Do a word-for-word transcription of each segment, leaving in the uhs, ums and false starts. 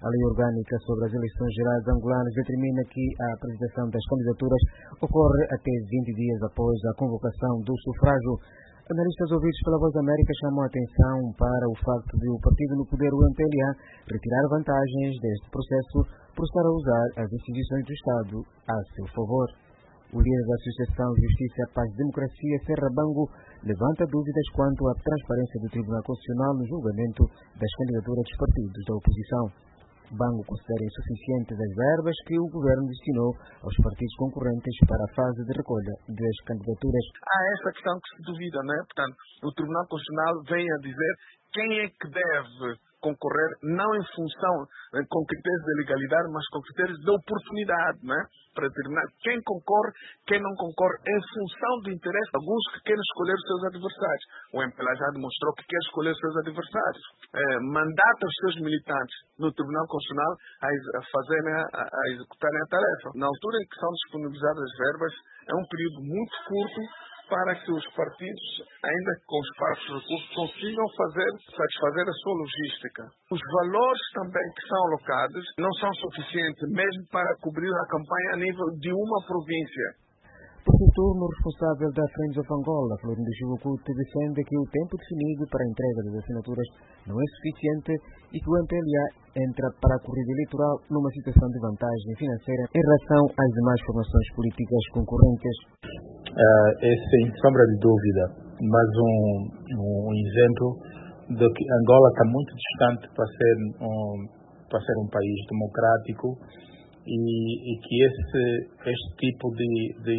A lei orgânica sobre as eleições gerais angolanas determina que a apresentação das candidaturas ocorre até vinte dias após a convocação do sufrágio. Analistas ouvidos pela Voz da América chamam a atenção para o facto de o partido no poder, o M P L A, retirar vantagens deste processo por estar a usar as instituições do Estado a seu favor. O líder da Associação Justiça, Paz e Democracia, Serra Bango, levanta dúvidas quanto à transparência do Tribunal Constitucional no julgamento das candidaturas dos partidos da oposição. Bango considera insuficientes as verbas que o governo destinou aos partidos concorrentes para a fase de recolha das candidaturas. Há essa questão que se duvida, não é? Portanto, o Tribunal Constitucional vem a dizer quem é que deve concorrer, não em função eh, com critérios de legalidade, mas com critérios de oportunidade, não é? Para determinar quem concorre, quem não concorre, em função do interesse de alguns que querem escolher os seus adversários. O M P L A já demonstrou que quer escolher os seus adversários. Eh, mandata os seus militantes no Tribunal Constitucional a, a fazerem, a, a executarem a tarefa. Na altura em que são disponibilizadas as verbas, é um período muito curto para que os partidos, ainda com os parcos recursos, consigam fazer, satisfazer a sua logística. Os valores também que são alocados não são suficientes mesmo para cobrir a campanha a nível de uma província. Por seu turno, o responsável da Friends of Angola, Florindo Chivucuti, defende que o tempo definido para a entrega das assinaturas não é suficiente e que o M P L A entra para a corrida eleitoral numa situação de vantagem financeira em relação às demais formações políticas concorrentes. Uh, é sem sombra de dúvida, mas um, um exemplo de que Angola está muito distante para ser um, para ser um país democrático e, e que esse, este tipo de, de,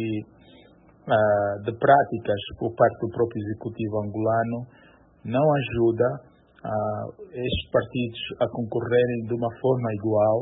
uh, de práticas por parte do próprio executivo angolano não ajuda uh, estes partidos a concorrerem de uma forma igual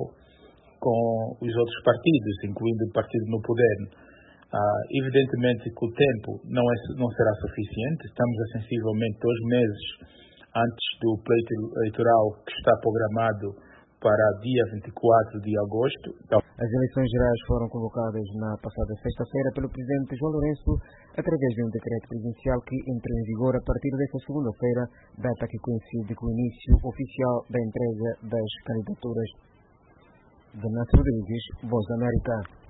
com os outros partidos, incluindo o partido no poder. Uh, evidentemente que o tempo não, é, não será suficiente, estamos a sensivelmente dois meses antes do pleito eleitoral que está programado para dia vinte e quatro de agosto. Então, as eleições gerais foram convocadas na passada sexta-feira pelo presidente João Lourenço através de um decreto presidencial que entrou em vigor a partir desta segunda-feira, data que coincide com o início oficial da entrega das candidaturas. Renato Rodrigues, Voz da América.